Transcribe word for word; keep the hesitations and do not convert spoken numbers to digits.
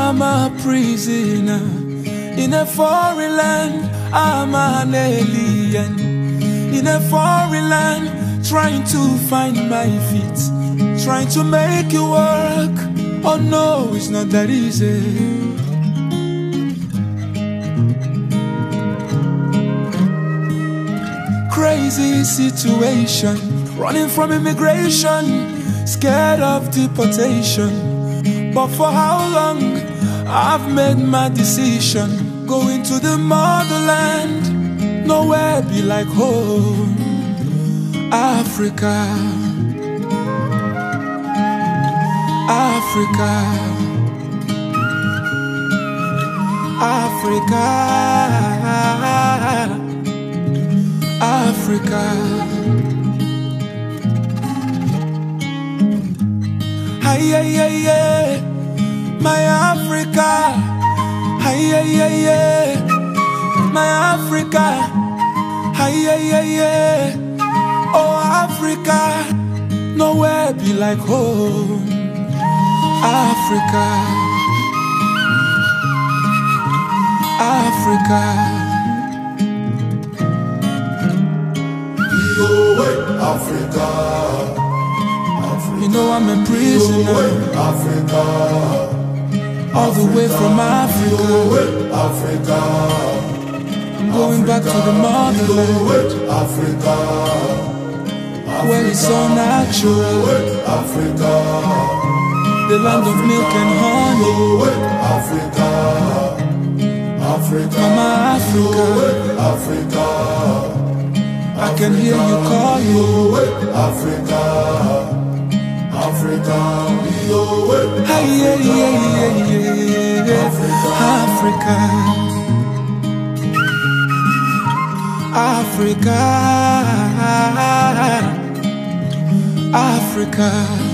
I'm a prisoner in a foreign land. I'm an alien in a foreign land, trying to find my feet, trying to make it work. Oh no, it's not that easy. Crazy situation, running from immigration, scared of deportation. But for how long? I've made my decision, going to the motherland. Nowhere be like home. Africa, Africa, Africa, Africa. Hi, yeah, yeah, yeah. My Africa. Hi, yeah, yeah, yeah. My Africa. Hi, yeah, yeah, yeah. Oh, Africa. Nowhere be like home. Africa, Africa. Africa, Africa. You know I'm a prisoner. Africa, all the way from Africa. Africa, I'm going back to the motherland. Africa, where it's so natural. Africa, the land of milk and honey. Africa, Africa, Mama Africa, Africa. I can hear you calling. Africa, Africa, hey, yeah, yeah, yeah, yeah. Africa, Africa, Africa.